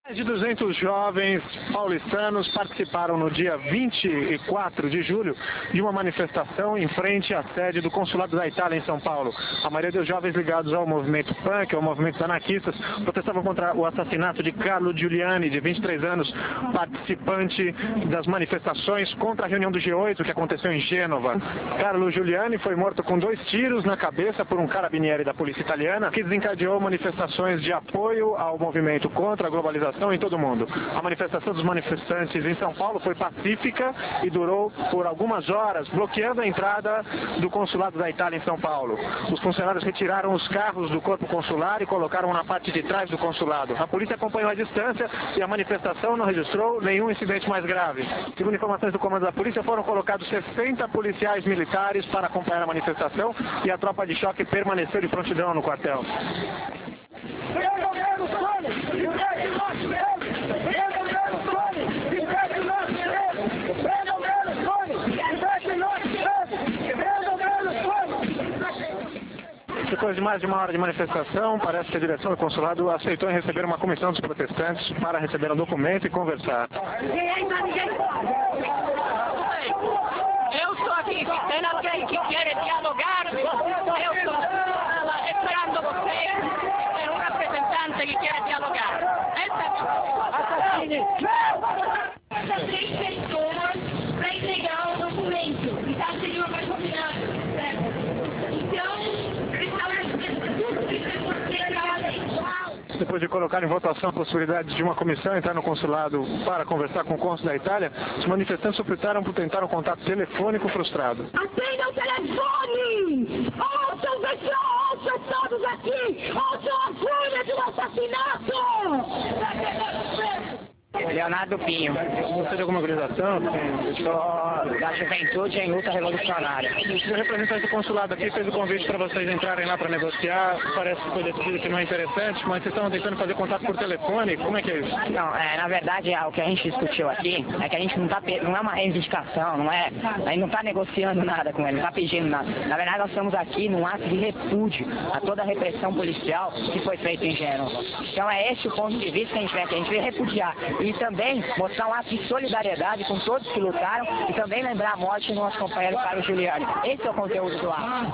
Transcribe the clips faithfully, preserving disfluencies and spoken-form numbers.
Mais de duzentos jovens paulistanos participaram no dia vinte e quatro de julho de uma manifestação em frente à sede do Consulado da Itália em São Paulo. A maioria dos jovens ligados ao movimento punk, ao movimento anarquistas, protestavam contra o assassinato de Carlo Giuliani, de vinte e três anos, participante das manifestações contra a reunião do G oito que aconteceu em Gênova. Carlo Giuliani foi morto com dois tiros na cabeça por um carabinieri da polícia italiana, que desencadeou manifestações de apoio ao movimento contra a globalização em todo o mundo. A manifestação dos manifestantes em São Paulo foi pacífica e durou por algumas horas, bloqueando a entrada do consulado da Itália em São Paulo. Os funcionários retiraram os carros do corpo consular e colocaram na parte de trás do consulado. A polícia acompanhou a distância e a manifestação não registrou nenhum incidente mais grave. Segundo informações do comando da polícia, foram colocados sessenta policiais militares para acompanhar a manifestação e a tropa de choque permaneceu de prontidão no quartel. Depois de mais de uma hora de manifestação, parece que a direção do consulado aceitou em receber uma comissão dos protestantes para receber um documento e conversar. Eu estou aqui, se tem alguém que quer dialogar, eu estou esperando você, é um representante que quer dialogar. Essa é a minha situação. Essas três pessoas para entregar o documento, e tá seria uma coisa combinada, certo? Então, depois de colocar em votação a possibilidade de uma comissão entrar no consulado para conversar com o cônsul da Itália, os manifestantes optaram por tentar um contato telefônico frustrado. Atenda o telefone! Ouçam, pessoal! Ouçam todos aqui! Ouçam a fúria de um assassinato! Leonardo Pinho. Você de alguma organização? Sou da Juventude em Luta Revolucionária. O representante do consulado aqui fez o convite para vocês entrarem lá para negociar. Parece que foi decidido que não é interessante, mas vocês estão tentando fazer contato por telefone. Como é que é isso? Não, é, na verdade, o que a gente discutiu aqui é que a gente não tá, não é uma reivindicação, não é, a gente não está negociando nada com ele, não está pedindo nada. Na verdade, nós estamos aqui num ato de repúdio a toda a repressão policial que foi feita em Gênova. Então é esse o ponto de vista que a gente vem, que a gente vem repudiar. E também mostrar um ato de solidariedade com todos que lutaram e também lembrar a morte do nosso companheiro Carlo Giuliani. Esse é o conteúdo do ato.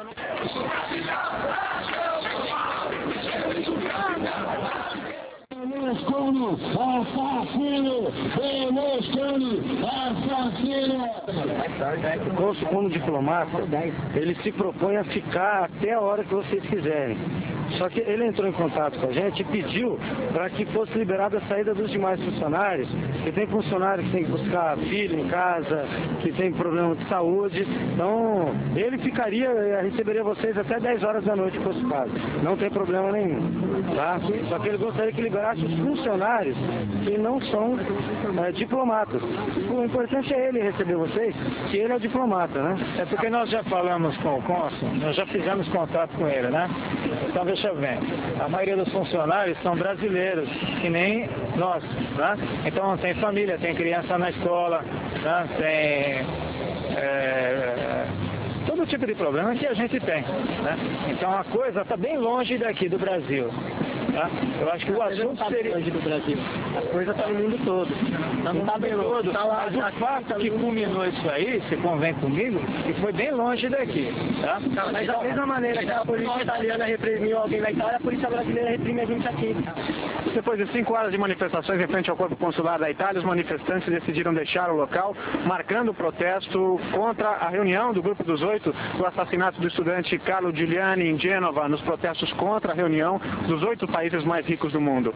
Berlusconi, assassino! Berlusconi, assassino! O cônsul, como diplomata, ele se propõe a ficar até a hora que vocês quiserem. Só que ele entrou em contato com a gente e pediu para que fosse liberada a saída dos demais funcionários, que tem funcionário que tem que buscar filho em casa, que tem problema de saúde. Então, ele ficaria, receberia vocês até dez horas da noite, se fosse o caso. Não tem problema nenhum, tá? Só que ele gostaria que liberasse os funcionários que não são é, diplomatas. O importante é ele receber vocês, que ele é o diplomata, né? É porque nós já falamos com o cônsul, nós já fizemos contato com ele, né? Então, deixa eu ver. A maioria dos funcionários são brasileiros, que nem nós, né? Então, tem família, tem criança na escola, né? Tem... É, todo tipo de problema que a gente tem, né? Então, a coisa está bem longe daqui do Brasil. Tá? Eu acho que o assunto seria longe do Brasil. A coisa está no mundo todo. Não está bem todo. Mas o fato que culminou isso aí, você convém comigo, que foi bem longe daqui. Tá? Mas da mesma maneira que a polícia italiana reprimiu alguém na Itália, a polícia brasileira reprime a gente aqui. Depois de cinco horas de manifestações em frente ao corpo consular da Itália, os manifestantes decidiram deixar o local, marcando o protesto contra a reunião do Grupo dos Oito do assassinato do estudante Carlo Giuliani em Gênova, nos protestos contra a reunião dos oito países mais ricos do mundo.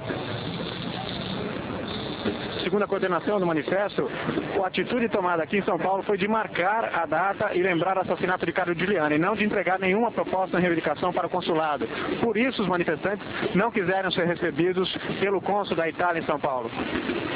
Segundo a coordenação do manifesto, a atitude tomada aqui em São Paulo foi de marcar a data e lembrar o assassinato de Carlo Giuliani, não de entregar nenhuma proposta de reivindicação para o consulado. Por isso, os manifestantes não quiseram ser recebidos pelo cônsul da Itália em São Paulo.